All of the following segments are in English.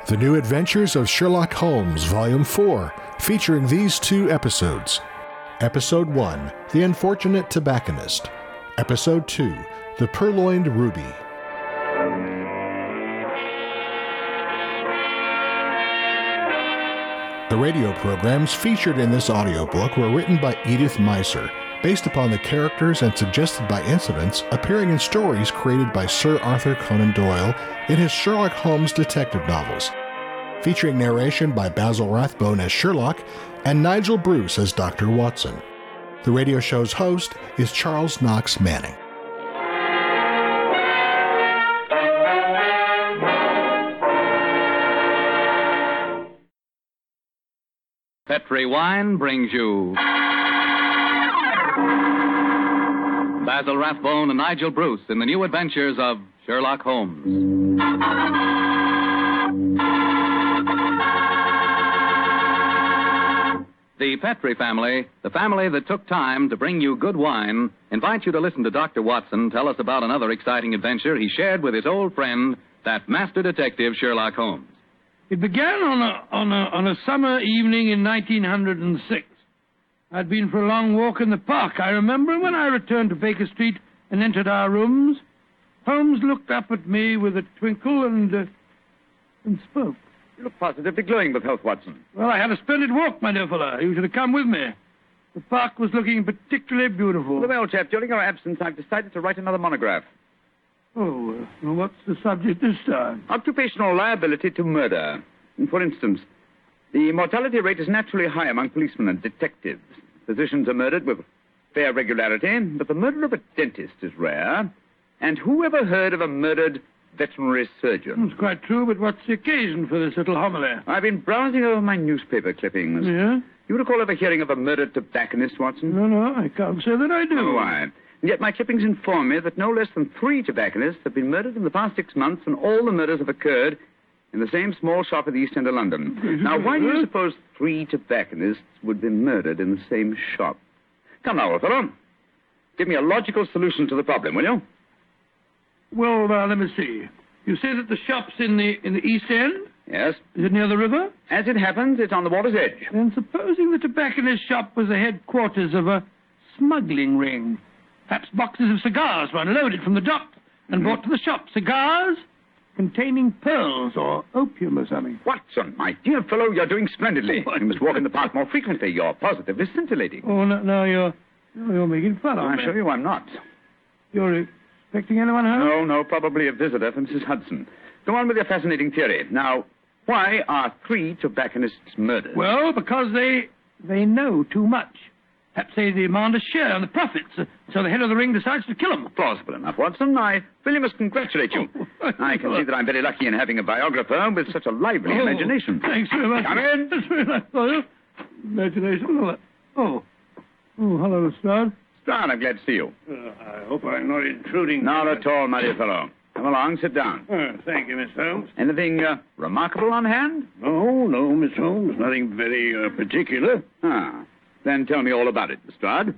The New Adventures of Sherlock Holmes, Volume 4, featuring these 2 episodes. Episode 1, The Unfortunate Tobacconist. Episode 2, The Purloined Ruby. The radio programs featured in this audiobook were written by Edith Meiser, based upon the characters and suggested by incidents appearing in stories created by Sir Arthur Conan Doyle in his Sherlock Holmes detective novels, featuring narration by Basil Rathbone as Sherlock and Nigel Bruce as Dr. Watson. The radio show's host is Charles Knox Manning. Petri Wine brings you Basil Rathbone and Nigel Bruce in the new adventures of Sherlock Holmes. The Petri family, the family that took time to bring you good wine, invites you to listen to Dr. Watson tell us about another exciting adventure he shared with his old friend, that master detective Sherlock Holmes. It began on a summer evening in 1906. I'd been for a long walk in the park, I remember, when I returned to Baker Street and entered our rooms. Holmes looked up at me with a twinkle and spoke. You look positively glowing with health, Watson. Well, I had a splendid walk, my dear fellow. You should have come with me. The park was looking particularly beautiful. Well, old chap, during your absence, I've decided to write another monograph. Oh, well, what's the subject this time? Occupational liability to murder. For instance, the mortality rate is naturally high among policemen and detectives. Physicians are murdered with fair regularity, but the murder of a dentist is rare. And who ever heard of a murdered veterinary surgeon? It's quite true, but what's the occasion for this little homily? I've been browsing over my newspaper clippings. Yeah? You recall ever hearing of a murdered tobacconist, Watson? No, I can't say that I do. Oh, why? And yet my clippings inform me that no less than 3 tobacconists have been murdered in the past 6 months, and all the murders have occurred in the same small shop at the East End of London. Now, why do you suppose 3 tobacconists would be murdered in the same shop? Come now, old fellow. Give me a logical solution to the problem, will you? Well, let me see. You say that the shop's in the East End? Yes. Is it near the river? As it happens, it's on the water's edge. Then supposing the tobacconist shop was the headquarters of a smuggling ring. Perhaps boxes of cigars were unloaded from the dock and brought to the shop. Cigars containing pearls or opium or something. Watson, my dear fellow, you're doing splendidly. You must walk in the park more frequently. You're positively scintillating. Oh, no, you're making fun of me. I assure you I'm not. You're expecting anyone home? No, probably a visitor from Mrs. Hudson. Go on with your fascinating theory. Now, why are 3 tobacconists murdered? Well, because they know too much. Perhaps they demand a share in the profits, so the head of the ring decides to kill them. Plausible enough, Watson. I really must congratulate you. I can see that I'm very lucky in having a biographer with such a lively imagination. Thanks very much. Come in. That's very nice for you. Imagination. Oh, hello, Lestrade. Lestrade, I'm glad to see you. I hope I'm not intruding. Not at all, my dear fellow. Come along, sit down. Thank you, Mr. Holmes. Anything remarkable on hand? No, Mr. Holmes. Nothing very particular. Then tell me all about it, Lestrade.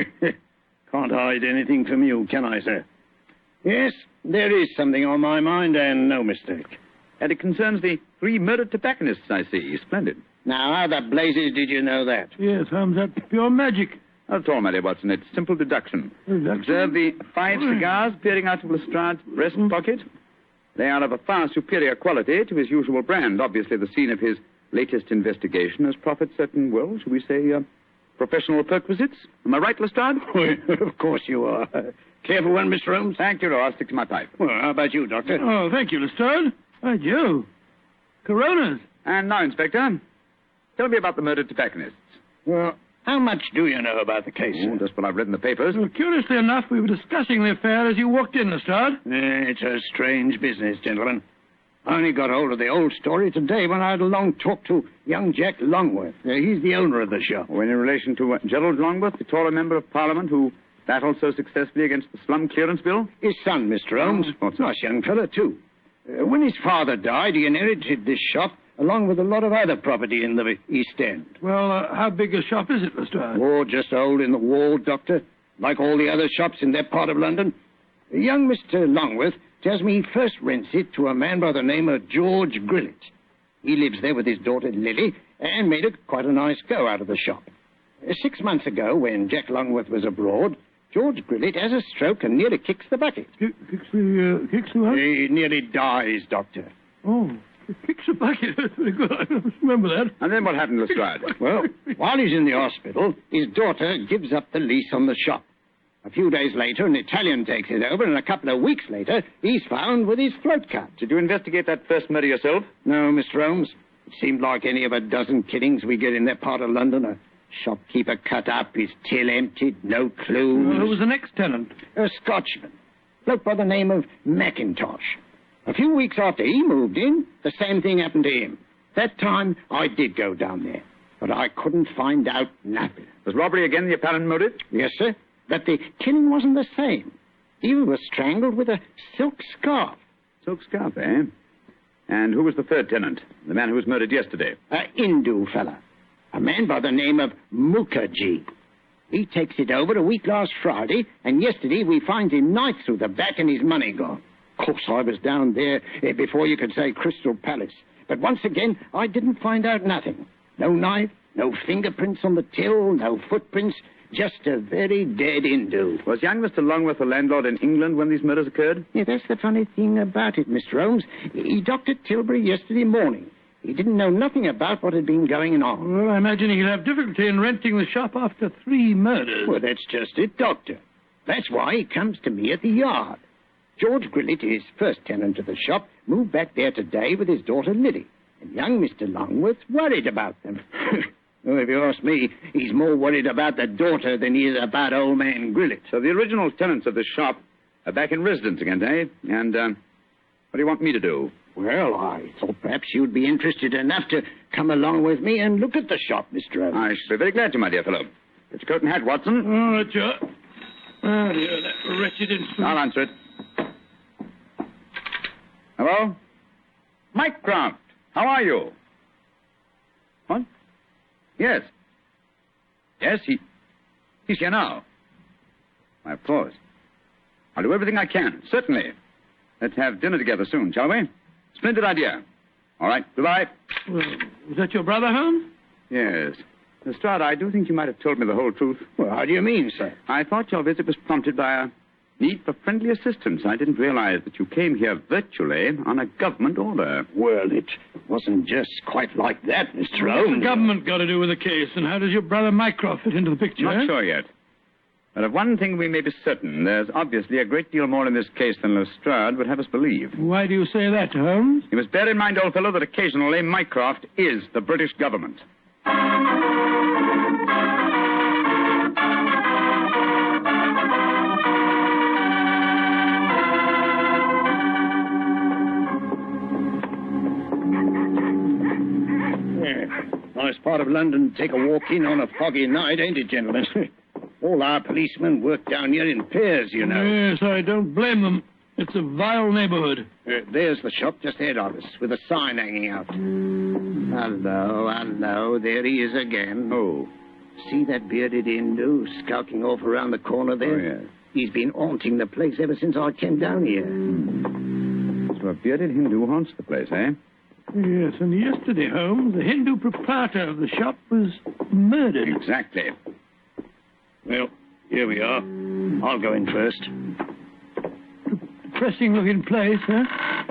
Can't hide anything from you, can I, sir? Yes, there is something on my mind, and no mistake. And it concerns the 3 murdered tobacconists, I see. Splendid. Now, how the blazes did you know that? Yes, Holmes, that's pure magic. Not at all, my dear Watson. It's simple deduction. Observe the 5 cigars peering out of Lestrade's breast pocket. They are of a far superior quality to his usual brand. Obviously, the scene of his latest investigation has proffered certain, well, shall we say, professional perquisites. Am I right, Lestrade? Of course you are. Careful one, Mr. Holmes. Thank you, I'll stick to my pipe. Well, how about you, Doctor? Oh, thank you, Lestrade. By Jove. Coronas. And now, Inspector, tell me about the murdered tobacconists. Well, how much do you know about the case? Oh, just what I've read in the papers. Well, curiously enough, we were discussing the affair as you walked in, Lestrade. It's a strange business, gentlemen. I only got hold of the old story today when I had a long talk to young Jack Longworth. He's the owner of the shop. Oh, in relation to Gerald Longworth, the taller member of Parliament who battled so successfully against the slum clearance bill? His son, Mr. Holmes. Nice young fella, too. When his father died, he inherited this shop along with a lot of other property in the East End. Well, how big a shop is it, Lestrade? Oh, just a hole in the wall, Doctor. Like all the other shops in that part of London. Young Mr. Longworth tells me he first rents it to a man by the name of George Grillett. He lives there with his daughter Lily and made quite a nice go out of the shop. 6 months ago, when Jack Longworth was abroad, George Grillet has a stroke and nearly kicks the bucket. Kicks the what? He nearly dies, Doctor. Oh, kicks the bucket. That's very good. I must remember that. And then what happened, Lestrade? Well, while he's in the hospital, his daughter gives up the lease on the shop. A few days later, an Italian takes it over, and a couple of weeks later, he's found with his float cart. Did you investigate that first murder yourself? No, Mr. Holmes. It seemed like any of a dozen killings we get in that part of London. A shopkeeper cut up, his till emptied, no clues. Well, who was the next tenant? A Scotchman. Bloke by the name of Mackintosh. A few weeks after he moved in, the same thing happened to him. That time, I did go down there, but I couldn't find out nothing. Was robbery again the apparent motive? Yes, sir. But the killing wasn't the same. He was strangled with a silk scarf. Silk scarf, eh? And who was the third tenant? The man who was murdered yesterday? A Hindu fella. A man by the name of Mukherjee. He takes it over a week last Friday, and yesterday we find him knife through the back and his money gone. Of course, I was down there before you could say Crystal Palace. But once again, I didn't find out nothing. No knife, no fingerprints on the till, no footprints, just a very dead Hindu. Was young Mr. Longworth the landlord in England when these murders occurred? Yeah, that's the funny thing about it, Mr. Holmes. He docked at Tilbury yesterday morning. He didn't know nothing about what had been going on. Well, I imagine he'll have difficulty in renting the shop after 3 murders. Well, that's just it, Doctor. That's why he comes to me at the yard. George Grillet, his first tenant of the shop, moved back there today with his daughter Lily. And young Mr. Longworth's worried about them. Well, if you ask me, he's more worried about the daughter than he is about old man Grillet. So the original tenants of the shop are back in residence again, eh? And, what do you want me to do? Well, I thought perhaps you'd be interested enough to come along with me and look at the shop, Mr. Holmes. I should be very glad to, my dear fellow. It's coat and hat, Watson. Oh, right, sure. Oh, dear, that wretched instrument. I'll answer it. Hello? Mycroft, how are you? What? Yes. Yes, he's here now. Why, of course. I'll do everything I can, certainly. Let's have dinner together soon, shall we? Splendid idea. All right, goodbye. Well, was that your brother, Holmes? Yes. Lestrade, I do think you might have told me the whole truth. Well, how do you mean, sir? I thought your visit was prompted by a need for friendly assistance. I didn't realize that you came here virtually on a government order. Well, it wasn't just quite like that, Mr. What's Holmes. the government got to do with the case, and how does your brother Mycroft fit into the picture? Not eh? sure yet. But of one thing we may be certain. There's obviously a great deal more in this case than Lestrade would have us believe. Why do you say that, Holmes? You must bear in mind, old fellow, that occasionally Mycroft is the British government. Nice part of London to take a walk in on a foggy night, ain't it, gentlemen? All our policemen work down here in pairs, you know. Yes, I don't blame them. It's a vile neighborhood. There's the shop just ahead of us, with a sign hanging out. Hello, there he is again. Oh. See that bearded Hindu skulking off around the corner there? Oh, yes. He's been haunting the place ever since I came down here. So a bearded Hindu haunts the place, eh? Yes, and yesterday, Holmes, the Hindu proprietor of the shop was murdered. Exactly. Well, here we are. I'll go in first. Depressing looking place, huh?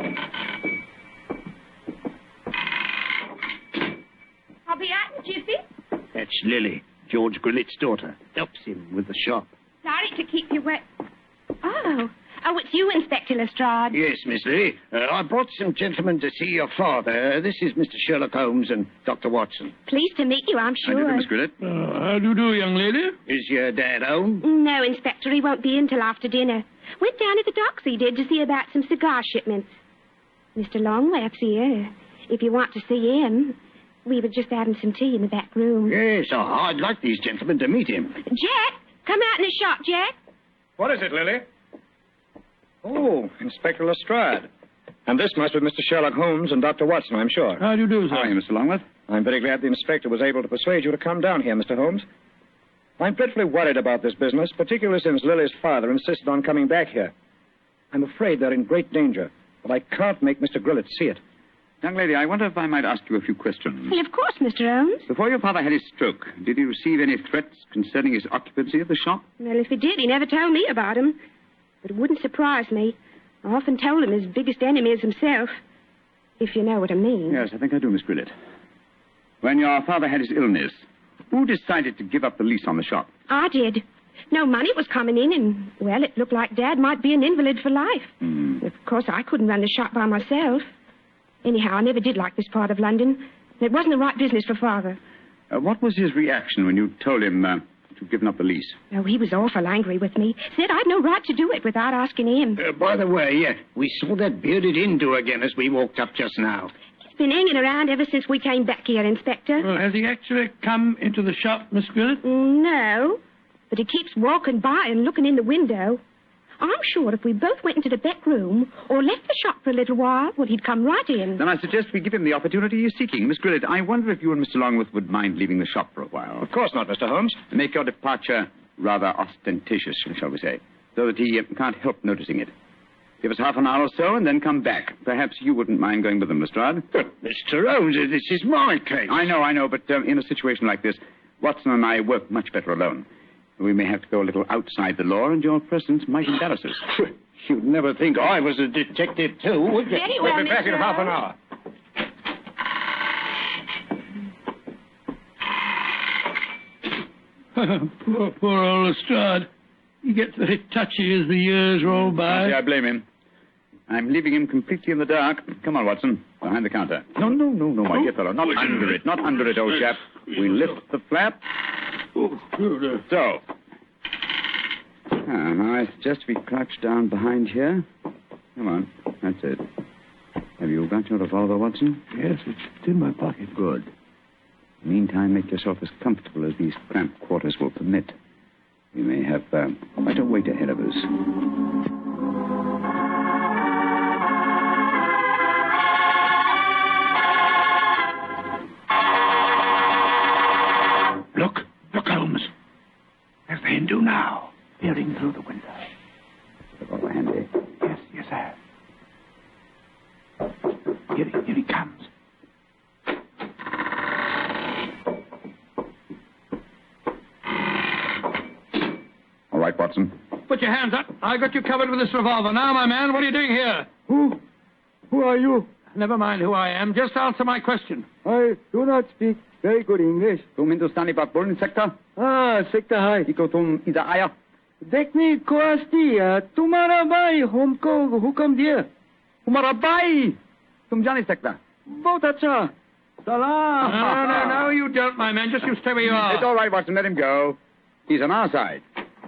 I'll be out in a jiffy. That's Lily, George Grillet's daughter. Helps him with the shop. Sorry to keep you wet. Oh, it's you, Inspector Lestrade. Yes, Miss Lily. I brought some gentlemen to see your father. This is Mr. Sherlock Holmes and Dr. Watson. Pleased to meet you, I'm How do you sure. do, Miss Grillet? How do you do, young lady? Is your dad home? No, Inspector, he won't be in till after dinner. Went down to the docks, he did, to see about some cigar shipments. Mr. Longworth's here. If you want to see him, we were just having some tea in the back room. Yes, I'd like these gentlemen to meet him. Jack, come out in the shop, Jack. What is it, Lily? Oh, Inspector Lestrade. And this must be Mr. Sherlock Holmes and Dr. Watson, I'm sure. How do you do, sir? How are you, Mr. Longworth? I'm very glad the inspector was able to persuade you to come down here, Mr. Holmes. I'm dreadfully worried about this business, particularly since Lily's father insisted on coming back here. I'm afraid they're in great danger, but I can't make Mr. Grillet see it. Young lady, I wonder if I might ask you a few questions. Well, of course, Mr. Holmes. Before your father had his stroke, did he receive any threats concerning his occupancy of the shop? Well, if he did, he never told me about him. But it wouldn't surprise me. I often told him his biggest enemy is himself. If you know what I mean. Yes, I think I do, Miss Grillet. When your father had his illness, who decided to give up the lease on the shop? I did. No money was coming in, and, well, it looked like Dad might be an invalid for life. Of course, I couldn't run the shop by myself. Anyhow, I never did like this part of London. It wasn't the right business for Father. What was his reaction when you told him you'd given up the lease? Oh, he was awful angry with me. Said I'd no right to do it without asking him. By the way, we saw that bearded Hindu again as we walked up just now. He's been hanging around ever since we came back here, Inspector. Well, has he actually come into the shop, Miss Grillet? No, but he keeps walking by and looking in the window. I'm sure if we both went into the back room or left the shop for a little while, well, he'd come right in. Then I suggest we give him the opportunity he's seeking. Miss Grillet, I wonder if you and Mr. Longworth would mind leaving the shop for a while. Of course not, Mr. Holmes. Make your departure rather ostentatious, shall we say, so that he can't help noticing it. Give us half an hour or so and then come back. Perhaps you wouldn't mind going with him, Lestrade. But, Mr. Holmes, this is my case. I know, but in a situation like this, Watson and I work much better alone. We may have to go a little outside the law, and your presence might embarrass us. You'd never think I was a detective, too, would you? Very well, We'll be back in Mr. half an hour. Poor old Lestrade. He gets very touchy as the years roll by. Yeah, I blame him. I'm leaving him completely in the dark. Come on, Watson. Behind the counter. No, my dear fellow. Not under it, old chap. We lift the flap. So. Now I suggest we crouch down behind here. Come on. That's it. Have you got your revolver, Watson? Yes, it's in my pocket. Good. Meantime, make yourself as comfortable as these cramped quarters will permit. We may have quite a wait ahead of us. Look, Holmes. There's the Hindu now, peering through the window. Revolver handy. Yes, sir. Here he comes. All right, Watson. Put your hands up. I got you covered with this revolver. Now, my man, what are you doing here? Who are you? Never mind who I am. Just answer my question. I do not speak very good English. Tum Hindustani baat bolne sakta? Sekta hai. Iko tum idhar aaya? देखनी को आस्ती तुम्हारा भाई हमको हुक्म दिया Tumhara bhai. Tum jaan nahi sakta. बहुत अच्छा सलाम No, you don't, my man. Just you stay where you are. It's all right, Watson. Let him go. He's on our side.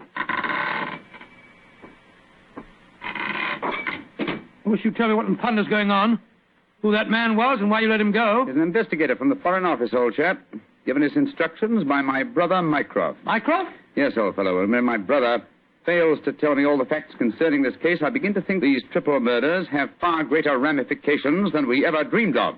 I wish you'd tell me what in thunder's going on. Who that man was and why you let him go. He's an investigator from the Foreign Office, old chap. Given his instructions by my brother, Mycroft. Mycroft? Yes, old fellow. When my brother fails to tell me all the facts concerning this case, I begin to think these triple murders have far greater ramifications than we ever dreamed of.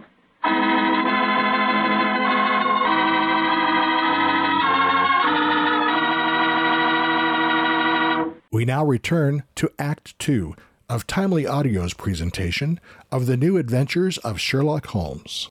We now return to Act 2 of Timely Audio's presentation of the new adventures of Sherlock Holmes.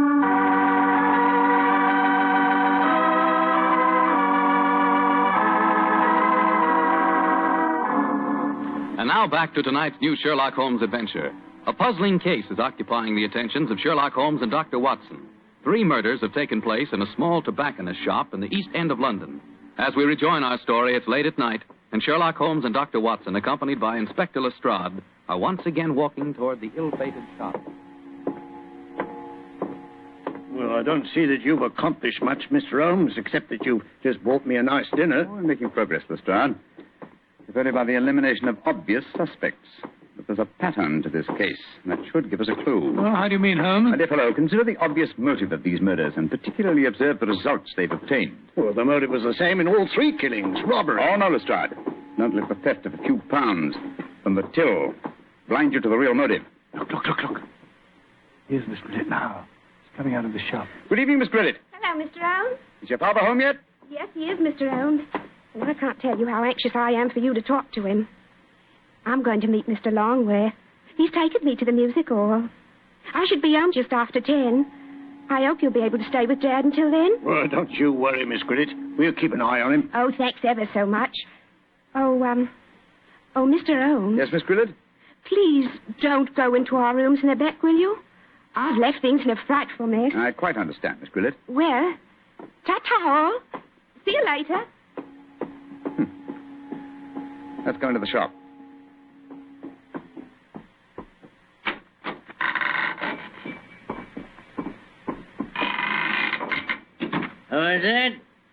And now back to tonight's new Sherlock Holmes adventure. A puzzling case is occupying the attentions of Sherlock Holmes and Dr. Watson. 3 murders have taken place in a small tobacconist shop in the East End of London. As we rejoin our story, it's late at night, and Sherlock Holmes and Dr. Watson, accompanied by Inspector Lestrade, are once again walking toward the ill-fated shop. Well, I don't see that you've accomplished much, Mr. Holmes, except that you've just bought me a nice dinner. Oh, we're making progress, Lestrade. If only by the elimination of obvious suspects. But there's a pattern to this case, and that should give us a clue. Well, how do you mean, Holmes? My dear fellow, consider the obvious motive of these murders, and particularly observe the results they've obtained. Well, the motive was the same in all 3 killings, robbery. Oh, no, Lestrade. Don't let the theft of a few pounds from the till blind you to the real motive. Look. Here's Miss Grillet now. She's coming out of the shop. Good evening, Miss Grillet. Hello, Mr. Holmes. Is your father home yet? Yes, he is, Mr. Holmes. And I can't tell you how anxious I am for you to talk to him. I'm going to meet Mr. Longworth. He's taken me to the music hall. I should be home just after 10. I hope you'll be able to stay with Dad until then. Well, don't you worry, Miss Grit. We'll keep an eye on him. Oh, thanks ever so much. Oh, Mr. Holmes. Yes, Miss Grillet? Please don't go into our rooms in the back, will you? I've left things in a frightful mess. I quite understand, Miss Grillet. Well, ta-ta all. See you later. Let's go into the shop. Who is it?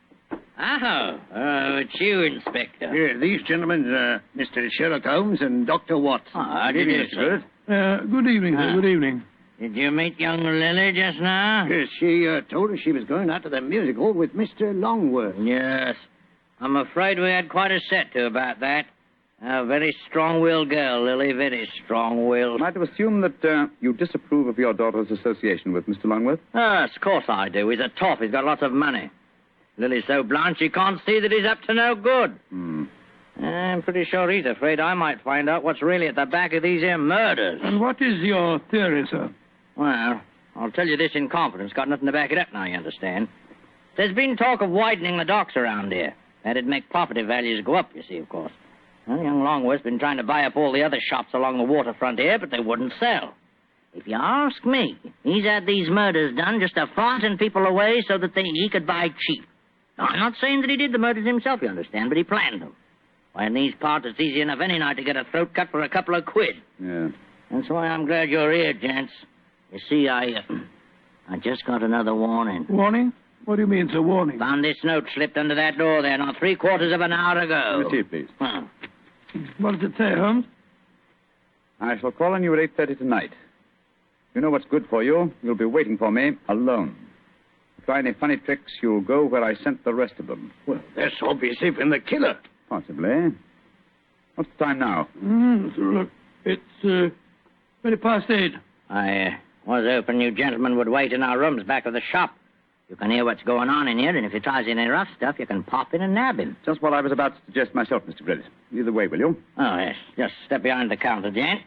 Oh, it's you, Inspector. Yeah, these gentlemen, Mr. Sherlock Holmes and Dr. Watson. How do you do, sir? Good evening, sir. Good evening. Did you meet young Lily just now? Yes, she told us she was going out to the music hall with Mr. Longworth. Yes. I'm afraid we had quite a set to about that. A very strong-willed girl, Lily, very strong-willed. Am I to assume that you disapprove of your daughter's association with Mr. Longworth? Yes, of course I do. He's a toff. He's got lots of money. Lily's so blind she can't see that he's up to no good. I'm pretty sure he's afraid I might find out what's really at the back of these here murders. And what is your theory, sir? Well, I'll tell you this in confidence. Got nothing to back it up now, you understand. There's been talk of widening the docks around here. That'd make property values go up, you see, of course. Well, young Longworth's been trying to buy up all the other shops along the waterfront here, but they wouldn't sell. If you ask me, he's had these murders done just to frighten people away so that he could buy cheap. Now, I'm not saying that he did the murders himself, you understand, but he planned them. Why, in these parts, it's easy enough any night to get a throat cut for a couple of quid. Yeah. That's why I'm glad you're here, gents. You see, I just got another warning. Warning? What do you mean, sir, warning? Found this note slipped under that door there not 3/4 of an hour ago. Receive, please. What does it say, Holmes? I shall call on you at 8:30 tonight. You know what's good for you. You'll be waiting for me alone. If you try any funny tricks, you'll go where I sent the rest of them. Well, that's obviously from the killer. Possibly. What's the time now? Look, it's 8:20. I was hoping you gentlemen would wait in our rooms back of the shop. You can hear what's going on in here, and if he tries any rough stuff, you can pop in and nab him. Just what I was about to suggest myself, Mr. Grillet. Either way, will you? Oh, yes. Just step behind the counter, gents.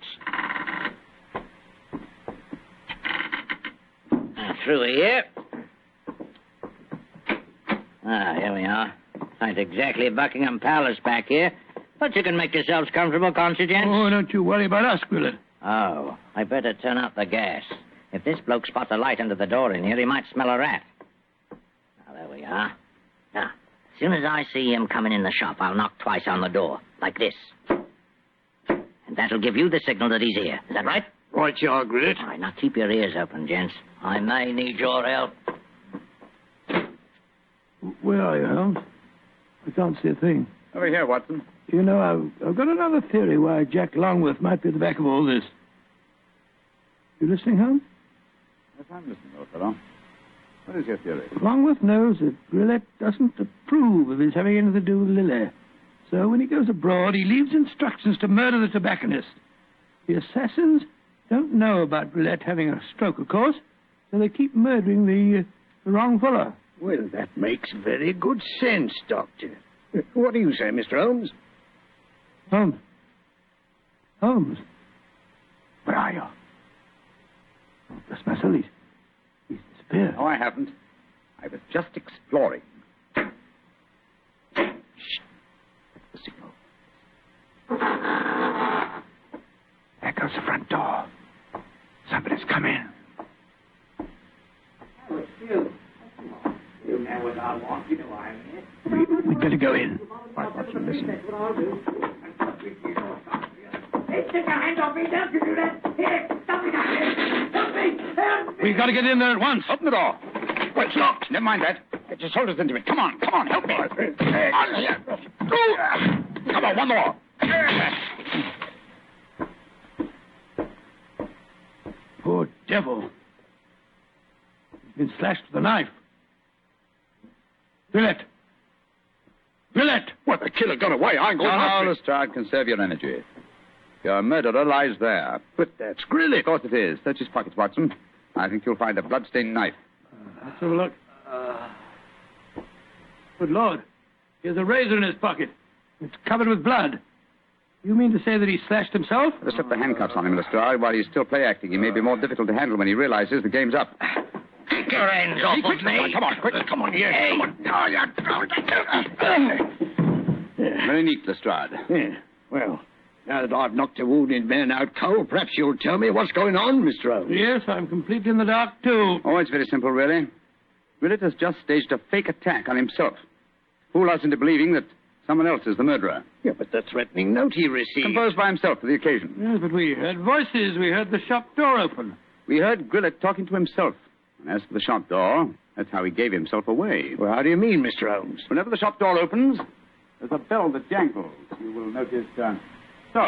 Through here. Here we are. Ain't exactly Buckingham Palace back here, but you can make yourselves comfortable, can't you, gents? Oh, don't you worry about us, Grillet. Oh, I better turn out the gas. If this bloke spots a light under the door in here, he might smell a rat. Now, there we are. Now, as soon as I see him coming in the shop, I'll knock twice on the door, like this. And that'll give you the signal that he's here. Is that right? Right, you are, Grillet. All right, now keep your ears open, gents. I may need your help. Where are you, Holmes? I can't see a thing. Over here, Watson. You know, I've got another theory why Jack Longworth might be at the back of all this. You listening, Holmes? Yes, I'm listening, old fellow. What is your theory? Longworth knows that Grillet doesn't approve of his having anything to do with Lily. So when he goes abroad, he leaves instructions to murder the tobacconist. The assassins don't know about Grillet having a stroke, of course, so they keep murdering the wrong fellow. Well, that makes very good sense, Doctor. What do you say, Mr. Holmes? Holmes? Holmes? Where are you? Oh, bless my soul, he's disappeared. No, I haven't. I was just exploring. Shh. That's the signal. There goes the front door. Somebody's come in. Oh, it's you. You know what I want. You know I'm here. We'd better go in. Right, Watson, listen. That's what I'll do. Hey, take your hands off me. Don't you do that. Here, stop me down here. Help me. Help me. We've got to get in there at once. Open the door. Well, it's locked. Never mind that. Get your shoulders into it. Come on, help me. On here. Go. Come on, one more. Poor devil. He's been slashed with a knife. Grillet! Grillet! Well, the killer got away. I ain't going No, after him. Lestrade, conserve your energy. Your murderer lies there. But that's Grillet. Of course it is. Search his pockets, Watson. I think you'll find a blood-stained knife. Let's have a look. Good Lord. He has a razor in his pocket. It's covered with blood. You mean to say that he slashed himself? They slip the handcuffs on him, Lestrade. While he's still play acting, he may be more difficult to handle when he realizes the game's up. Take your hands off of me. Come on, quick. Come on, here. Hey. Come on. Very neat, Lestrade. Yeah. Well, now that I've knocked the wounded man out cold, perhaps you'll tell me what's going on, Mr. Holmes. Yes, I'm completely in the dark, too. Oh, it's very simple, really. Willett has just staged a fake attack on himself. Fool us into believing that someone else is the murderer. Yeah, but the threatening note he received... Composed by himself for the occasion. Yes, but we heard voices. We heard the shop door open. We heard Grillett talking to himself. And as for the shop door, that's how he gave himself away. Well, how do you mean, Mr. Holmes? Whenever the shop door opens, there's a bell that jangles. You will notice, so.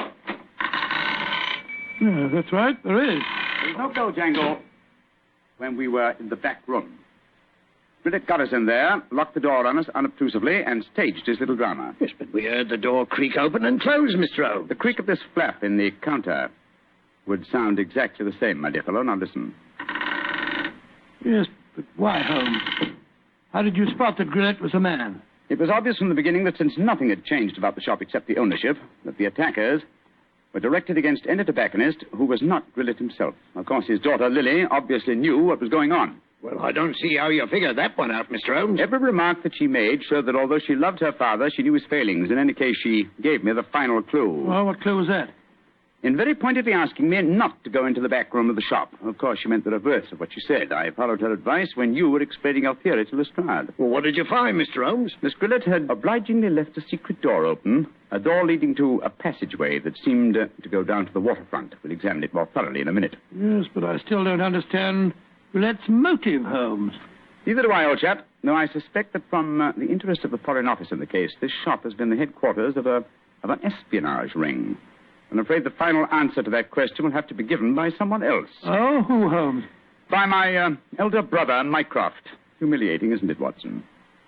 Yeah, that's right. There is. There's no bell jangle when we were in the back room. Grillett got us in there, locked the door on us unobtrusively, and staged his little drama. Yes, but we heard the door creak open and close, Mr. Holmes. The creak of this flap in the counter would sound exactly the same, my dear fellow. Now listen. Yes, but why, Holmes? How did you spot that Grillett was a man? It was obvious from the beginning that since nothing had changed about the shop except the ownership, that the attackers were directed against any tobacconist who was not Grillett himself. Of course, his daughter, Lily, obviously knew what was going on. Well, I don't see how you figured that one out, Mr. Holmes. Every remark that she made showed that although she loved her father, she knew his failings. In any case, she gave me the final clue. Well, what clue was that? In very pointedly asking me not to go into the back room of the shop. Of course, she meant the reverse of what she said. I followed her advice when you were explaining your theory to Lestrade. Well, what did you find, Mr. Holmes? Miss Grillett had obligingly left a secret door open, a door leading to a passageway that seemed to go down to the waterfront. We'll examine it more thoroughly in a minute. Yes, but I still don't understand Grillett's motive, Holmes. Neither do I, old chap. No, I suspect that from the interest of the Foreign Office in the case, this shop has been the headquarters of an espionage ring. I'm afraid the final answer to that question will have to be given by someone else. Oh, who, Holmes? By my elder brother, Mycroft. Humiliating, isn't it, Watson?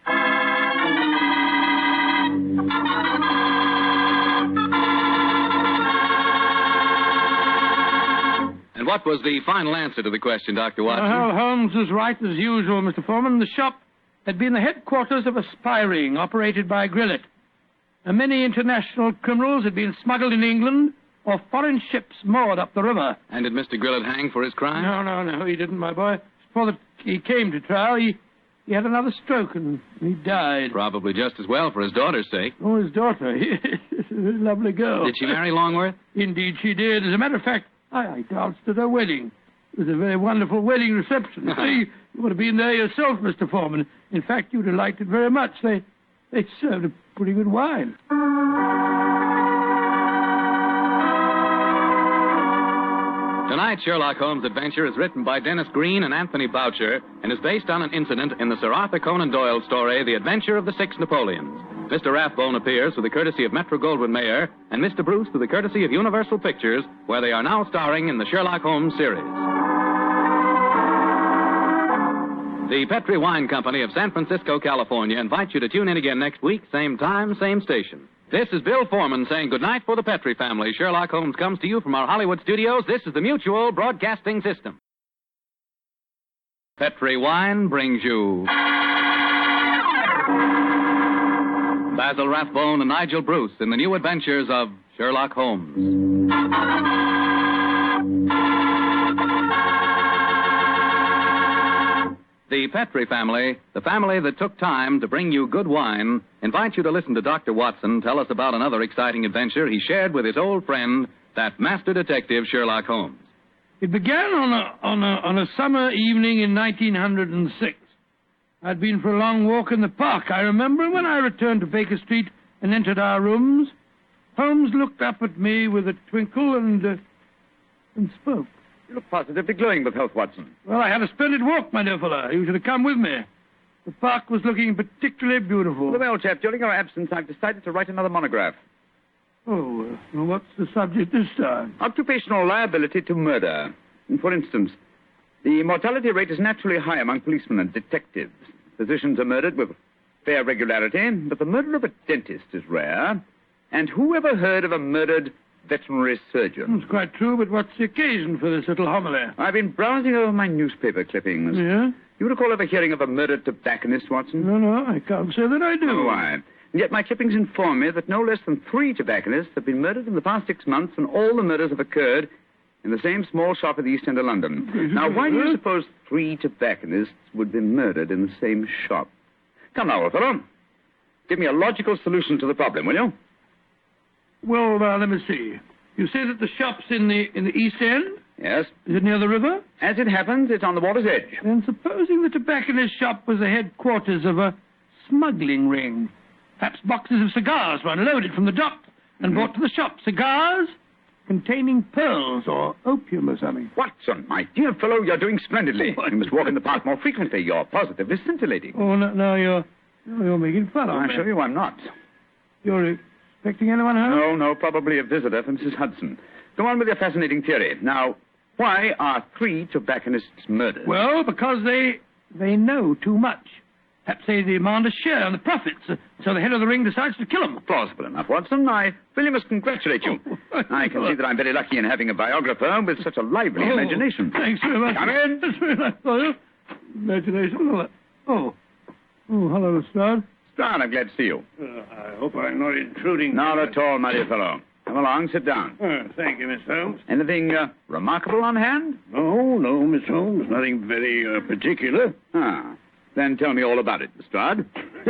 And what was the final answer to the question, Dr. Watson? Well, Holmes was right as usual, Mr. Foreman. The shop had been the headquarters of a spy ring operated by Grillett. Many international criminals had been smuggled in England or foreign ships moored up the river. And did Mr. Grillett hang for his crime? No, he didn't, my boy. Before he came to trial, he had another stroke and he died. Probably just as well for his daughter's sake. Oh, his daughter. Lovely girl. Did she marry Longworth? Indeed she did. As a matter of fact, I danced at her wedding. It was a very wonderful wedding reception. See, you would have been there yourself, Mr. Foreman. In fact, you'd have liked it very much. They served a pretty good wine. Tonight's Sherlock Holmes adventure is written by Dennis Green and Anthony Boucher and is based on an incident in the Sir Arthur Conan Doyle story, The Adventure of the Six Napoleons. Mr. Rathbone appears with the courtesy of Metro-Goldwyn-Mayer and Mr. Bruce with the courtesy of Universal Pictures, where they are now starring in the Sherlock Holmes series. The Petri Wine Company of San Francisco, California invites you to tune in again next week, same time, same station. This is Bill Foreman saying goodnight for the Petri family. Sherlock Holmes comes to you from our Hollywood studios. This is the Mutual Broadcasting System. Petri Wine brings you Basil Rathbone and Nigel Bruce in the new adventures of Sherlock Holmes. The Petri family, the family that took time to bring you good wine, invites you to listen to Dr. Watson tell us about another exciting adventure he shared with his old friend, that master detective Sherlock Holmes. It began on a summer evening in 1906. I'd been for a long walk in the park, I remember, when I returned to Baker Street and entered our rooms. Holmes looked up at me with a twinkle and spoke. You look positively glowing with health, Watson. Well, I had a splendid walk, my dear fellow. You should have come with me. The park was looking particularly beautiful. Well, chap, during your absence, I've decided to write another monograph. Oh, well, what's the subject this time? Occupational liability to murder. For instance, the mortality rate is naturally high among policemen and detectives. Physicians are murdered with fair regularity, but the murder of a dentist is rare. And who ever heard of a murdered veterinary surgeon? It's quite true, but what's the occasion for this little homily? I've been browsing over my newspaper clippings. Yeah? You recall ever hearing of a murdered tobacconist, Watson? No, I can't say that I do. Oh, why? And yet my clippings inform me that no less than 3 tobacconists have been murdered in the past 6 months, and all the murders have occurred in the same small shop at the East End of London. Now, why do you suppose 3 tobacconists would be murdered in the same shop? Come now, old fellow. Give me a logical solution to the problem, will you? Well, let me see. You say that the shop's in the East End? Yes. Is it near the river? As it happens, it's on the water's edge. And supposing the tobacconist's shop was the headquarters of a smuggling ring. Perhaps boxes of cigars were unloaded from the dock and brought to the shop. Cigars containing pearls or opium or something. Watson, my dear fellow, you're doing splendidly. You must walk in the park more frequently. You're positively scintillating. Oh, no, you're making fun of me. I assure you I'm not. You're expecting anyone home? No, probably a visitor from Mrs. Hudson. Go on with your fascinating theory. Now, why are 3 tobacconists murdered? Well, because they know too much. Perhaps they demand a share in the profits, so the head of the ring decides to kill them. Plausible enough, Watson. I really must congratulate you. I can see that I'm very lucky in having a biographer with such a lively imagination. Thanks very much. Come in. That's very nice for you. Imagination. Oh, hello, Lestrade. Lestrade, I'm glad to see you. I hope I'm not intruding. Not at all, my dear fellow. Come along, sit down. Thank you, Mr. Holmes. Anything remarkable on hand? No, Mr. Holmes. Nothing very particular. Then tell me all about it, Lestrade.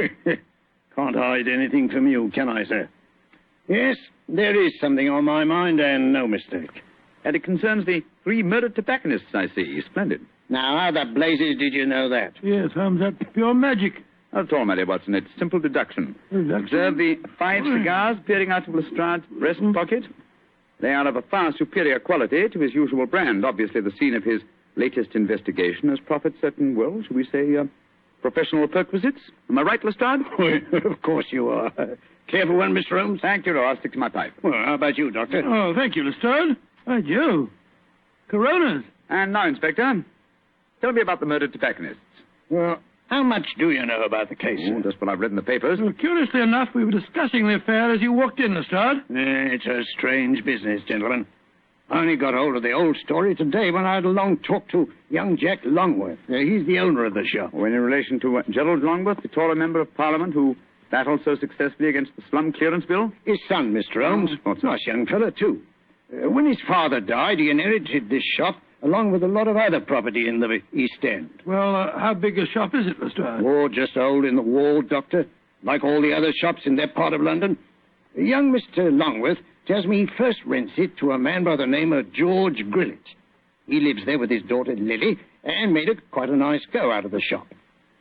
Can't hide anything from you, can I, sir? Yes, there is something on my mind, and no mistake. And it concerns the 3 murdered tobacconists, I see. Splendid. Now, how the blazes did you know that? Yes, Holmes, that's pure magic. Not at all, my dear Watson. It's simple deduction. Observe the 5 cigars peering out of Lestrade's breast pocket. They are of a far superior quality to his usual brand. Obviously, the scene of his latest investigation has proffered certain, well, shall we say, professional perquisites. Am I right, Lestrade? Of course you are. Careful one, Mr. Holmes. Thank you, I'll stick to my pipe. Well, how about you, Doctor? Oh, thank you, Lestrade. Right, you. Coronas. And now, Inspector, tell me about the murdered tobacconists. Well, how much do you know about the case, sir? Just what I've read in the papers. Well, curiously enough, we were discussing the affair as you walked in, Lestrade. It's a strange business, gentlemen. I only got hold of the old story today when I had a long talk to young Jack Longworth. He's the owner of the shop. When in relation to Gerald Longworth, the taller member of Parliament who battled so successfully against the Slum Clearance Bill? His son, Mr. Holmes. Nice young fellow, too. When his father died, he inherited this shop along with a lot of other property in the East End. Well, how big a shop is it, Lestrade? Oh, just a hole in the wall, Doctor. Like all the other shops in that part of London. Young Mr. Longworth tells me he first rents it to a man by the name of George Grillet. He lives there with his daughter Lily and made quite a nice go out of the shop.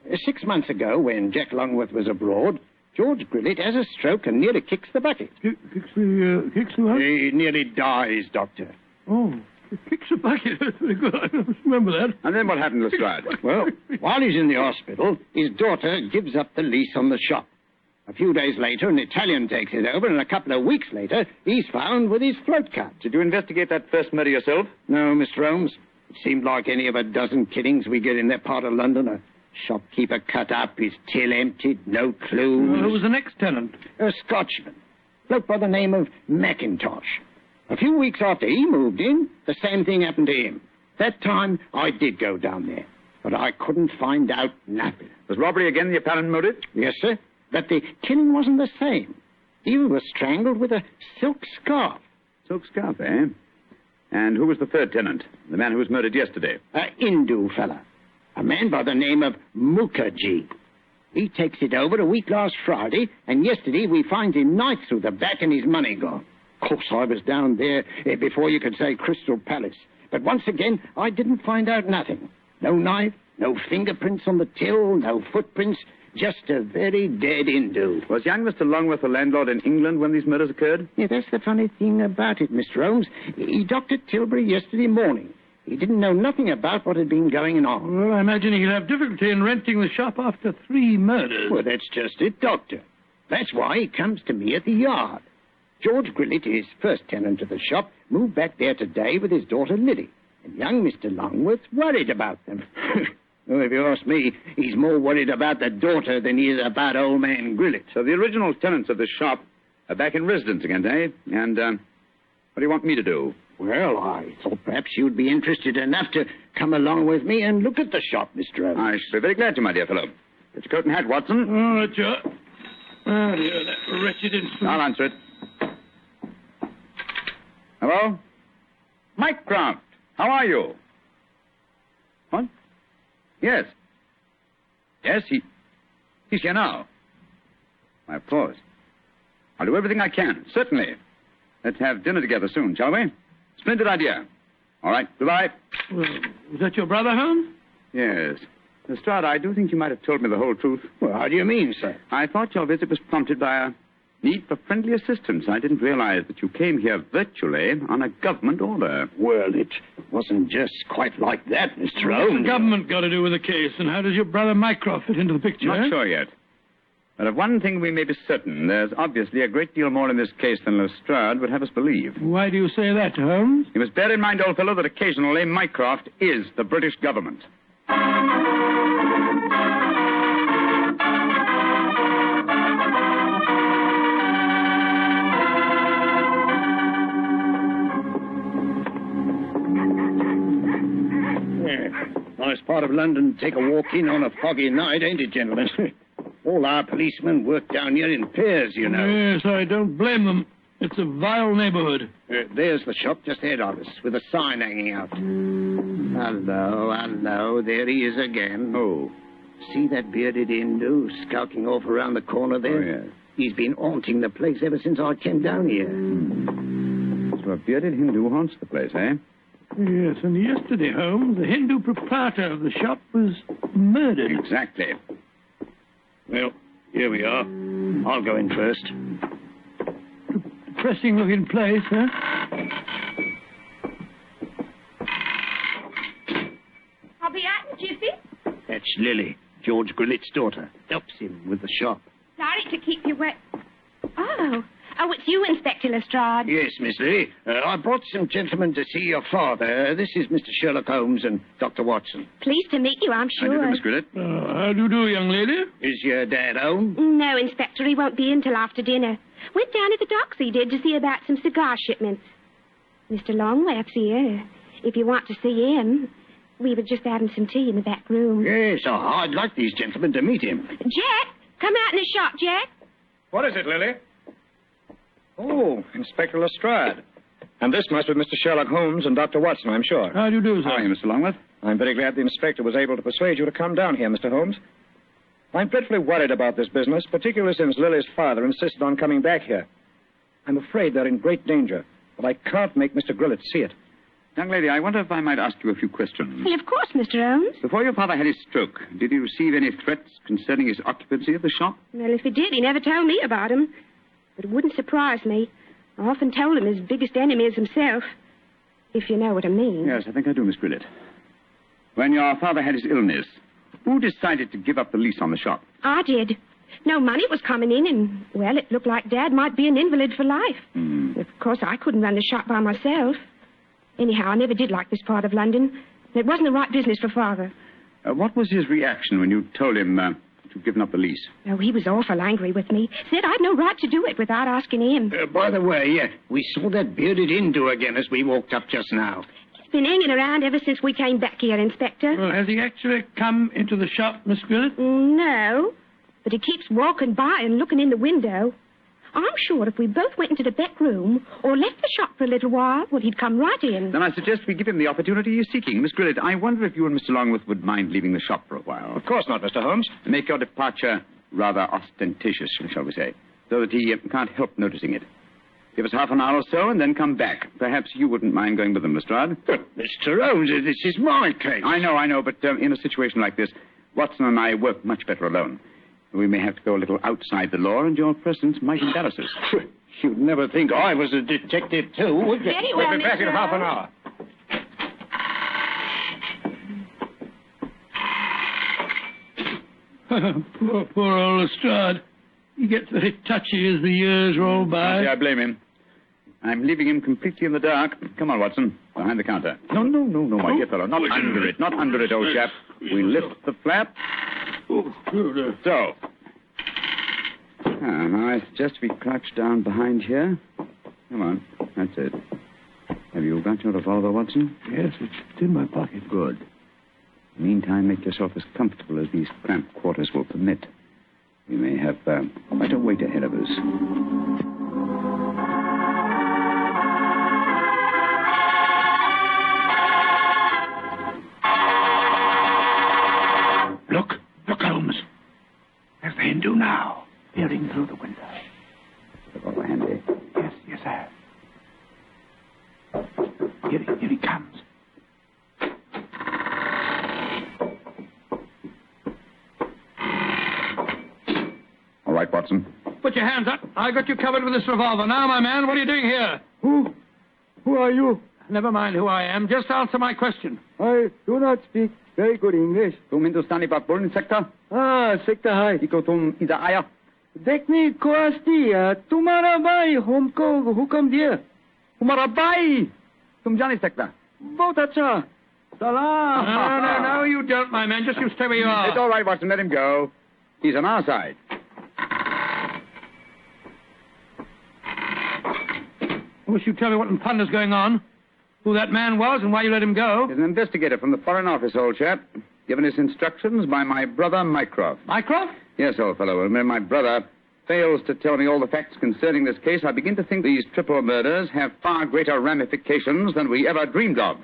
6 months ago, when Jack Longworth was abroad, George Grillet has a stroke and nearly kicks the bucket. Kicks the what? He nearly dies, Doctor. Oh, kicks the bucket. That's very good. I must remember that. And then what happened, Lestrade? Well, while he's in the hospital, his daughter gives up the lease on the shop. A few days later, an Italian takes it over, and a couple of weeks later, he's found with his float cut. Did you investigate that first murder yourself? No, Mr. Holmes. It seemed like any of a dozen killings we get in that part of London. A shopkeeper cut up, his till emptied, no clues. Well, who was the next tenant? A Scotchman. Bloke by the name of Mackintosh. A few weeks after he moved in, the same thing happened to him. That time, I did go down there, but I couldn't find out nothing. Was robbery again the apparent motive? Yes, sir. But the killing wasn't the same. He was strangled with a silk scarf. Silk scarf, eh? And who was the third tenant? The man who was murdered yesterday? A Hindu fella. A man by the name of Mukherjee. He takes it over a week last Friday, and yesterday we find him knife through the back and his money gone. Of course, I was down there before you could say Crystal Palace. But once again, I didn't find out nothing. No knife, no fingerprints on the till, no footprints, just a very dead Hindu. Was young Mr. Longworth a landlord in England when these murders occurred? Yeah, that's the funny thing about it, Mr. Holmes. He docked at Tilbury yesterday morning. He didn't know nothing about what had been going on. Well, I imagine he'll have difficulty in renting the shop after 3 murders. Well, that's just it, Doctor. That's why he comes to me at the yard. George Grillet, his first tenant of the shop, moved back there today with his daughter Lily. And young Mr. Longworth's worried about them. Well, if you ask me, he's more worried about the daughter than he is about old man Grillet. So the original tenants of this shop are back in residence again, eh? And what do you want me to do? Well, I thought perhaps you'd be interested enough to come along with me and look at the shop, Mr. Holmes. I should be very glad to, my dear fellow. Get your coat and hat, Watson. All right, sir. Oh, dear, that wretched instrument. I'll answer it. Hello? Mycroft, how are you? What? Yes. Yes, he's here now. Why, of course. I'll do everything I can, certainly. Let's have dinner together soon, shall we? Splendid idea. All right, goodbye. Well, was that your brother, Holmes? Yes. Lestrade, I do think you might have told me the whole truth. Well, how do you mean, sir? I thought your visit was prompted by a need for friendly assistance. I didn't realize that you came here virtually on a government order. Well, it wasn't just quite like that, Mr. What's Holmes. the government got to do with the case, and how does your brother Mycroft fit into the picture? Not sure yet. But of one thing we may be certain. There's obviously a great deal more in this case than Lestrade would have us believe. Why do you say that, Holmes? You must bear in mind, old fellow, that occasionally Mycroft is the British government. Nice part of London to take a walk in on a foggy night, ain't it, gentlemen? All our policemen work down here in pairs, you know. Yes, I don't blame them. It's a vile neighborhood. There's the shop just ahead of us, with a sign hanging out. Hello, there he is again. Oh. See that bearded Hindu skulking off around the corner there? Oh, yes. He's been haunting the place ever since I came down here. So a bearded Hindu haunts the place, eh? Yes, and yesterday, Holmes, the Hindu proprietor of the shop was murdered. Exactly. Well, here we are. I'll go in first. Depressing-looking place, huh? I'll be out in jiffy. That's Lily, George Grillett's daughter. Helps him with the shop. Sorry to keep you wet. Oh, it's you, Inspector Lestrade. Yes, Miss Lily. I brought some gentlemen to see your father. This is Mr. Sherlock Holmes and Dr. Watson. Pleased to meet you, I'm How do you sure. do, Miss Grillet? How do you do, young lady? Is your dad home? No, Inspector, he won't be in till after dinner. Went down to the docks, he did, to see about some cigar shipments. Mr. Longwax's here. If you want to see him, we were just having some tea in the back room. Yes, I'd like these gentlemen to meet him. Jack, come out in the shop, Jack. What is it, Lily? Oh, Inspector Lestrade. And this must be Mr. Sherlock Holmes and Dr. Watson, I'm sure. How do you do, sir? How are you, Mr. Longworth? I'm very glad the inspector was able to persuade you to come down here, Mr. Holmes. I'm dreadfully worried about this business, particularly since Lily's father insisted on coming back here. I'm afraid they're in great danger, but I can't make Mr. Grillet see it. Young lady, I wonder if I might ask you a few questions. Well, of course, Mr. Holmes. Before your father had his stroke, did he receive any threats concerning his occupancy of the shop? Well, if he did, he never told me about him. But it wouldn't surprise me. I often told him his biggest enemy is himself. If you know what I mean. Yes, I think I do, Miss Grillet. When your father had his illness, who decided to give up the lease on the shop? I did. No money was coming in, and, well, it looked like Dad might be an invalid for life. Of course, I couldn't run the shop by myself. Anyhow, I never did like this part of London. It wasn't the right business for Father. What was his reaction when you told him to give up the lease? Oh, he was awful angry with me. Said I'd no right to do it without asking him. By the way, we saw that bearded Hindu again as we walked up just now. He's been hanging around ever since we came back here, Inspector. Well, has he actually come into the shop, Miss Grillet? No, but he keeps walking by and looking in the window. I'm sure if we both went into the back room or left the shop for a little while, well, he'd come right in. Then I suggest we give him the opportunity he's seeking. Miss Grillet, I wonder if you and Mr. Longworth would mind leaving the shop for a while. Of course not, Mr. Holmes. Make your departure rather ostentatious, shall we say, so that he can't help noticing it. Give us half an hour or so and then come back. Perhaps you wouldn't mind going with them, Lestrade. Mr. Holmes, this is my case. I know, but in a situation like this, Watson and I work much better alone. We may have to go a little outside the law, and your presence might embarrass us. You'd never think I was a detective, too, would you? Very well, We'll be back in Mr. half an Holmes. hour. Poor old Lestrade. He gets very touchy as the years roll by. I blame him. I'm leaving him completely in the dark. Come on, Watson. Behind the counter. No, my dear fellow. Not under it, old chap. We lift the flap. So. Now I suggest we crouch down behind here. Come on. That's it. Have you got your revolver, Watson? Yes, it's in my pocket. Good. Meantime, make yourself as comfortable as these cramped quarters will permit. We may have quite a wait ahead of us. Look, Holmes. There's the Hindu now, peering through the window. Revolver handy. Yes, sir. Here he comes. All right, Watson. Put your hands up. I got you covered with this revolver. Now, my man, what are you doing here? Who are you? Never mind who I am. Just answer my question. I do not speak very good English. Tum Hindustani baat bolne sakta? सकता है. Iko tum ida aya? देखने को आस्ती तुम्हारा भाई हमको हुक्म दिया. Tumhara bhai. Tum ja nahi sakta. बहुत अच्छा. Salam. No, you don't, my man. Just you stay where you are. It's all right, Watson. Let him go. He's on our side. Wish you'd tell me what in thunder's going on. Who that man was and why you let him go. He's an investigator from the Foreign Office, old chap. Given his instructions by my brother, Mycroft. Mycroft? Yes, old fellow. When my brother fails to tell me all the facts concerning this case, I begin to think these triple murders have far greater ramifications than we ever dreamed of.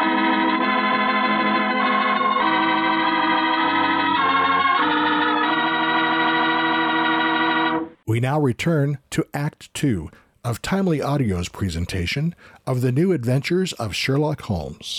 We now return to Act 2 of Timely Audio's presentation of The New Adventures of Sherlock Holmes.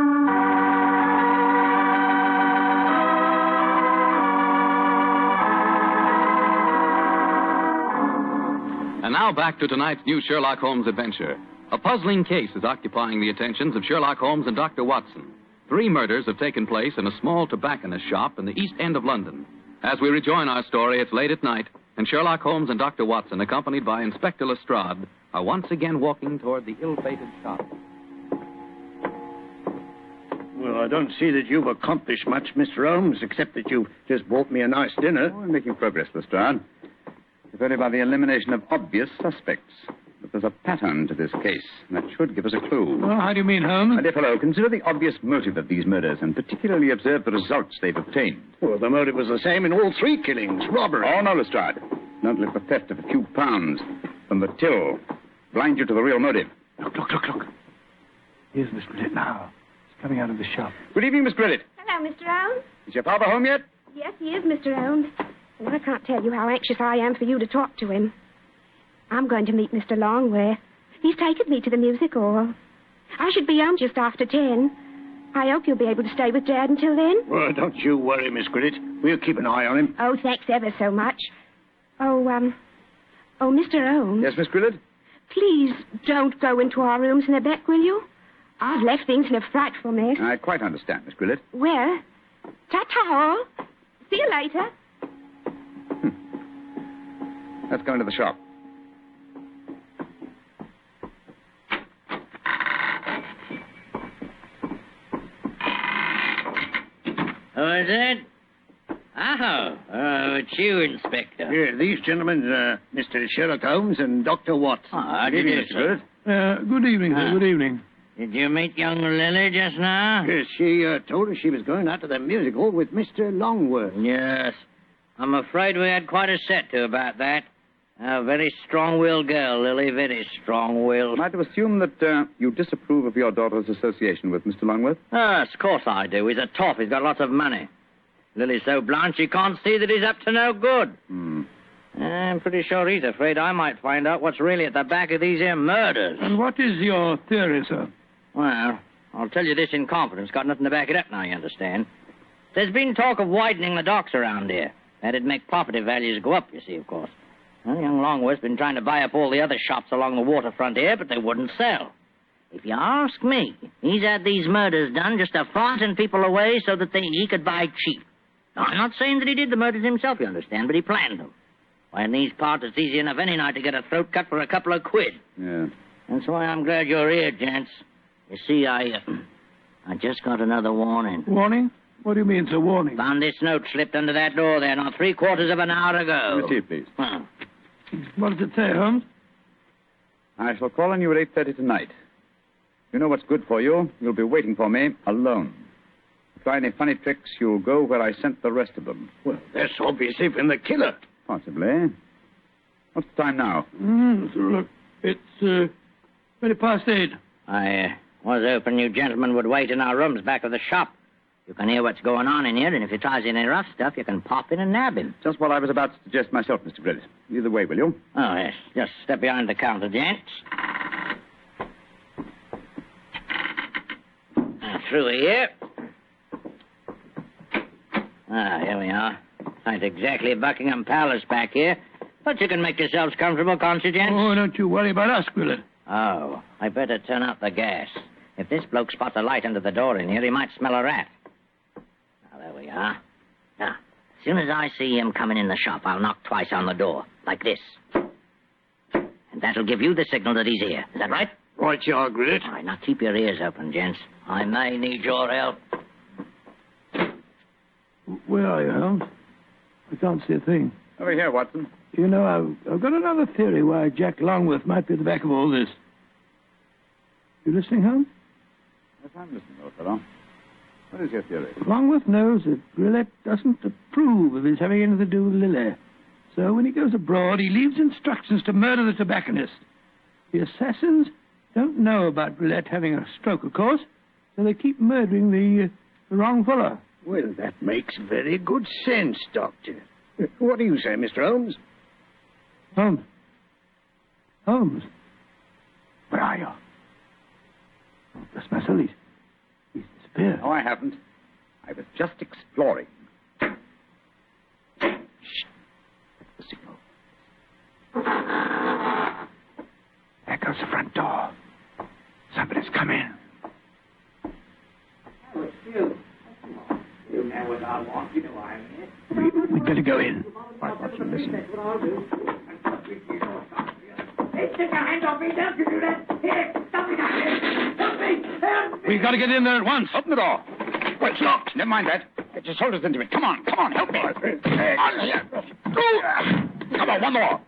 And now back to tonight's new Sherlock Holmes adventure. A puzzling case is occupying the attentions of Sherlock Holmes and Dr. Watson. 3 murders have taken place in a small tobacconist shop in the East End of London. As we rejoin our story, it's late at night, and Sherlock Holmes and Dr. Watson, accompanied by Inspector Lestrade, are once again walking toward the ill-fated shop. Well, I don't see that you've accomplished much, Mr. Holmes, except that you've just bought me a nice dinner. Oh, we're making progress, Lestrade. If only by the elimination of obvious suspects. But there's a pattern to this case, and that should give us a clue. Well, how do you mean, Holmes? My dear fellow, consider the obvious motive of these murders, and particularly observe the results they've obtained. Well, the motive was the same in all 3 killings, robbery. Oh, no, Lestrade. Don't let the theft of a few pounds from the till blind you to the real motive. Look. Here's Miss Grillet now. She's coming out of the shop. Good evening, Miss Grillet. Hello, Mr. Holmes. Is your father home yet? Yes, he is, Mr. Holmes. And I can't tell you how anxious I am for you to talk to him. I'm going to meet Mr. Longworth. He's taken me to the music hall. I should be home just after 10. I hope you'll be able to stay with Dad until then. Well, don't you worry, Miss Grillet. We'll keep an eye on him. Oh, thanks ever so much. Oh, Mr. Holmes. Yes, Miss Grillet? Please don't go into our rooms in the back, will you? I've left things in a frightful mess. I quite understand, Miss Grillet. Well, ta-ta. See you later. Let's go into the shop. Who is it? Oh, it's you, Inspector. Here, these gentlemen, Mr. Sherlock Holmes and Dr. Watson. Oh, how did you, sir? Good evening, sir. Good evening. Did you meet young Lily just now? Yes, she told us she was going out to the music hall with Mr. Longworth. Yes. I'm afraid we had quite a set to about that. A very strong-willed girl, Lily, very strong-willed. Am I to assume that you disapprove of your daughter's association with Mr. Longworth? Yes, of course I do. He's a toff. He's got lots of money. Lily's so blind she can't see that he's up to no good. I'm pretty sure he's afraid I might find out what's really at the back of these here murders. And what is your theory, sir? Well, I'll tell you this in confidence. Got nothing to back it up now, you understand. There's been talk of widening the docks around here. That'd make property values go up, you see, of course. Well, young Longworth's been trying to buy up all the other shops along the waterfront here, but they wouldn't sell. If you ask me, he's had these murders done just to frighten people away so that he could buy cheap. Now, I'm not saying that he did the murders himself, you understand, but he planned them. Why, in these parts, it's easy enough any night to get a throat cut for a couple of quid. Yeah. That's why I'm glad you're here, gents. You see, I just got another warning. Warning? What do you mean, sir, warning? Found this note slipped under that door there not 3/4 of an hour ago. Let me see it, please. Huh. What does it say, Holmes? I shall call on you at 8:30 tonight. You know what's good for you. You'll be waiting for me alone. If you try any funny tricks, you'll go where I sent the rest of them. Well, that's obviously from the killer. Possibly. What's the time now? Look, it's 8:20. I was hoping you gentlemen would wait in our rooms back of the shop. You can hear what's going on in here, and if he tries any rough stuff, you can pop in and nab him. Just what I was about to suggest myself, Mr. Grillet. Either way, will you? Oh, yes. Just step behind the counter, gents. Through here. Here we are. Ain't exactly Buckingham Palace back here, but you can make yourselves comfortable, can't you, gents? Oh, don't you worry about us, Grillet. Oh, I better turn out the gas. If this bloke spots a light under the door in here, he might smell a rat. Now, there we are. Now, as soon as I see him coming in the shop, I'll knock twice on the door, like this. And that'll give you the signal that he's here. Is that right? Right, you are, Grillet. All right, now keep your ears open, gents. I may need your help. Where are you, Holmes? I can't see a thing. Over here, Watson. You know, I've got another theory why Jack Longworth might be at the back of all this. You listening, Holmes? Yes, I'm listening, old fellow. What is your theory? Longworth knows that Grillet doesn't approve of his having anything to do with Lily. So when he goes abroad, he leaves instructions to murder the tobacconist. The assassins don't know about Grillet having a stroke, of course, so they keep murdering the wrong fellow. Well, that makes very good sense, Doctor. What do you say, Mr. Holmes? Holmes. Holmes. Where are you? Oh, bless my soul, he's disappeared. No, I haven't. I was just exploring. Shh. That's the signal. There goes the front door. Somebody's come in. Oh, it's you. You know what I want. You know I'm here. We'd better go in. Right, Watson, listen. Hey, stick your hand off me. Don't you do that. Here, stop me down here. Help me. Help me. We've got to get in there at once. Open the door. Well, it's locked. Never mind that. Get your shoulders into it. Come on, help me. On here. Come on, one more.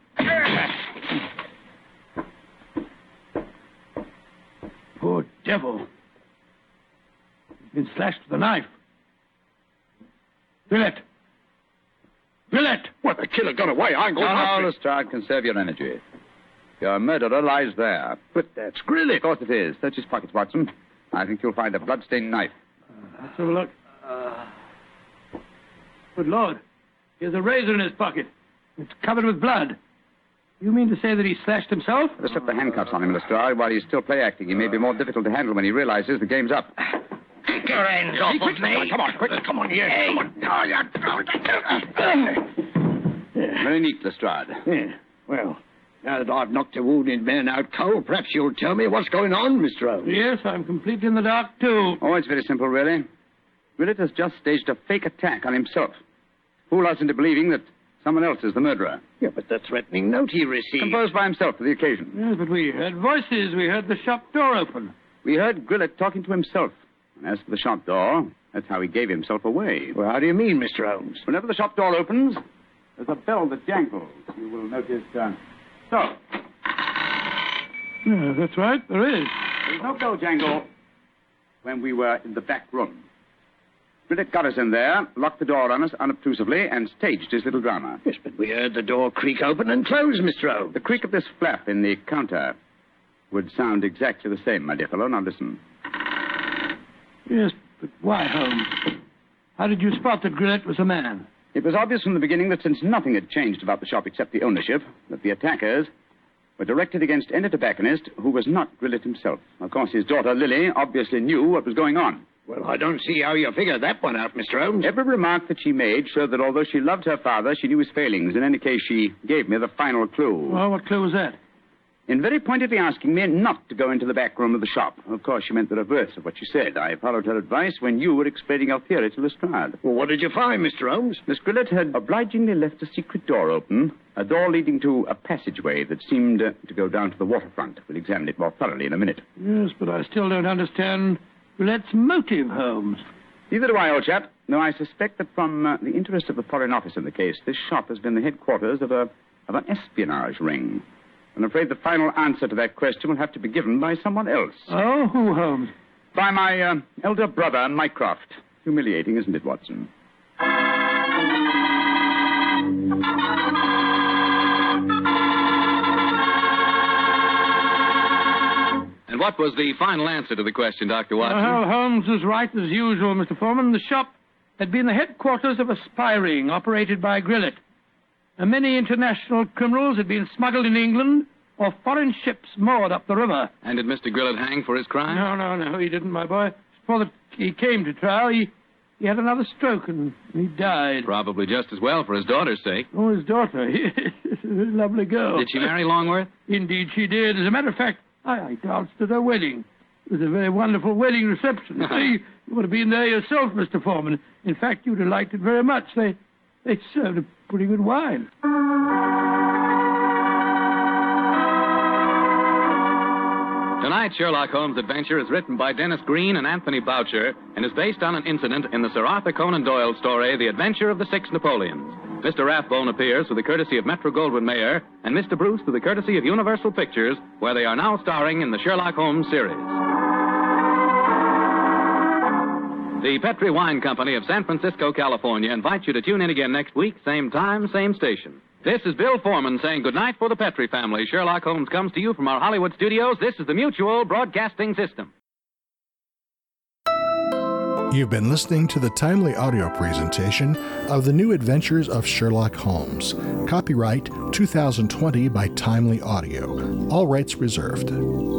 Poor devil. He's been slashed with a knife. Grillet! Well, the killer got away. I ain't going to... No, Lestrade, conserve your energy. Your murderer lies there. But that's Grillet. Of course it is. Search his pockets, Watson. I think you'll find a blood-stained knife. Let's have a look. Good Lord. Here's a razor in his pocket. It's covered with blood. You mean to say that he slashed himself? Let's slip the handcuffs on him, Lestrade. While he's still play-acting, he may be more difficult to handle when he realizes the game's up. Take your hands off of me. Come on, quick. Come on, yes. Hey. Come on. Very neat, Lestrade. Yeah. Well, now that I've knocked a wounded man out cold, perhaps you'll tell me what's going on, Mr. Holmes. Yes, I'm completely in the dark, too. Oh, it's very simple, really. Grillet has just staged a fake attack on himself. Fool us into believing that someone else is the murderer. Yeah, but the threatening note he received... Composed by himself for the occasion. Yes, but we heard voices. We heard the shop door open. We heard Grillet talking to himself. And as for the shop door, that's how he gave himself away. Well, how do you mean, Mr. Holmes? Whenever the shop door opens, there's a bell that jangles. You will notice, so. Yeah, that's right, there is. There's no bell jangle when we were in the back room. Grillet got us in there, locked the door on us unobtrusively, and staged his little drama. Yes, but we heard the door creak open and close, Mr. Holmes. The creak of this flap in the counter would sound exactly the same, my dear fellow. Now listen. Yes, but why, Holmes? How did you spot that Grillet was a man? It was obvious from the beginning that since nothing had changed about the shop except the ownership, that the attackers were directed against any tobacconist who was not Grillet himself. Of course, his daughter, Lily, obviously knew what was going on. Well, I don't see how you figured that one out, Mr. Holmes. Every remark that she made showed that although she loved her father, she knew his failings. In any case, she gave me the final clue. Well, what clue was that? In very pointedly asking me not to go into the back room of the shop. Of course, she meant the reverse of what she said. I followed her advice when you were explaining your theory to Lestrade. Well, what did you find, Mr. Holmes? Miss Grillet had obligingly left a secret door open, a door leading to a passageway that seemed to go down to the waterfront. We'll examine it more thoroughly in a minute. Yes, but I still don't understand Grillet's motive, Holmes. Neither do I, old chap. No, I suspect that from the interest of the Foreign Office in the case, this shop has been the headquarters of an espionage ring. I'm afraid the final answer to that question will have to be given by someone else. Oh, who, Holmes? By my elder brother, Mycroft. Humiliating, isn't it, Watson? And what was the final answer to the question, Dr. Watson? Well, Holmes was right as usual, Mr. Foreman. The shop had been the headquarters of a spy ring operated by Grillet. And many international criminals had been smuggled in England or foreign ships moored up the river. And did Mr. Grillet hang for his crime? No, he didn't, my boy. Before he came to trial, he had another stroke and he died. Probably just as well for his daughter's sake. Oh, his daughter. A lovely girl. Did she marry Longworth? Indeed she did. As a matter of fact, I danced at her wedding. It was a very wonderful wedding reception. See, you would have been there yourself, Mr. Foreman. In fact, you'd have liked it very much. They served a pretty good wine. Tonight's Sherlock Holmes adventure is written by Dennis Green and Anthony Boucher and is based on an incident in the Sir Arthur Conan Doyle story, The Adventure of the Six Napoleons. Mr. Rathbone appears with the courtesy of Metro-Goldwyn-Mayer and Mr. Bruce with the courtesy of Universal Pictures, where they are now starring in the Sherlock Holmes series. The Petri Wine Company of San Francisco, California invites you to tune in again next week, same time, same station. This is Bill Foreman saying goodnight for the Petri family. Sherlock Holmes comes to you from our Hollywood studios. This is the Mutual Broadcasting System. You've been listening to the timely audio presentation of The New Adventures of Sherlock Holmes. Copyright 2020 by Timely Audio. All rights reserved.